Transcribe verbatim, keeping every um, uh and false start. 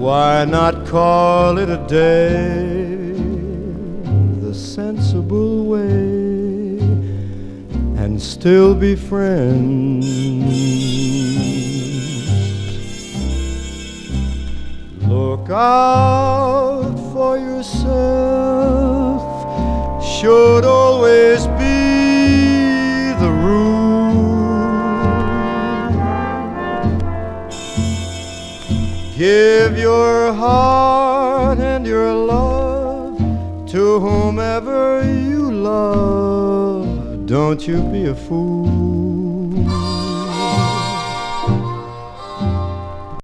why not call it a day the sensible way and still be friends? Look out for yourself should always be the rule. Give your heart and your love to whomever you love. Don't you be a fool.